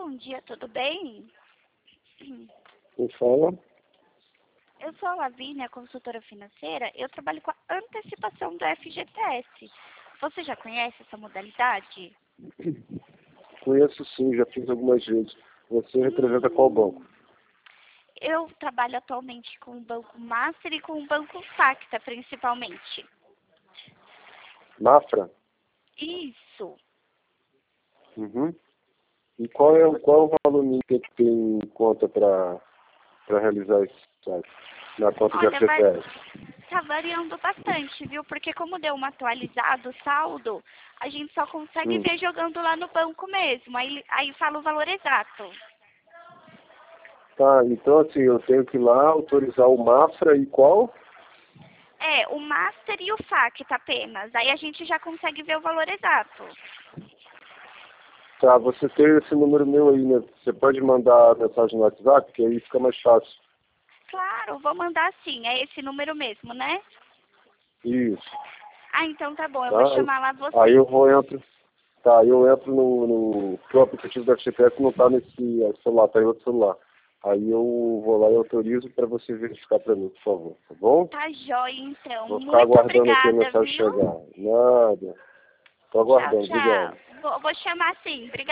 Bom dia, tudo bem? Quem fala? Eu sou a Lavínia, consultora financeira. Eu trabalho com a antecipação do FGTS. Você já conhece essa modalidade? Conheço sim, já fiz algumas vezes. Você representa qual banco? Eu trabalho atualmente com o Banco Master e com o Banco Facta, principalmente. Mafra? Isso. Uhum. E qual é o valor mínimo que tem em conta para realizar esse site? Na conta de Olha, FGTS? tá variando bastante, viu? Porque como deu um atualizado saldo, a gente só consegue Hum. ver jogando lá no banco mesmo. Aí fala o valor exato. Tá, então assim, eu tenho que ir lá autorizar o Mafra e qual? É, o Master e o Facta apenas. Aí a gente já consegue ver o valor exato. Tá, você tem esse número meu aí, né? Você pode mandar mensagem no WhatsApp, que aí fica mais fácil. Claro, vou mandar sim. É esse número mesmo, né? Isso, Ah, então tá bom. Eu tá? vou chamar lá Aí você. eu entro. Tá, eu entro porque o aplicativo da FGTS não está nesse celular, está em outro celular. Aí eu vou lá e autorizo para você verificar para mim, por favor, tá bom? Tá jóia, então. Vou ficar Muito aguardando aqui a obrigada, mensagem viu? chegar. Nada. Tô Tchau, aguardando, tchau. obrigado. Vou chamar sim. Obrigada.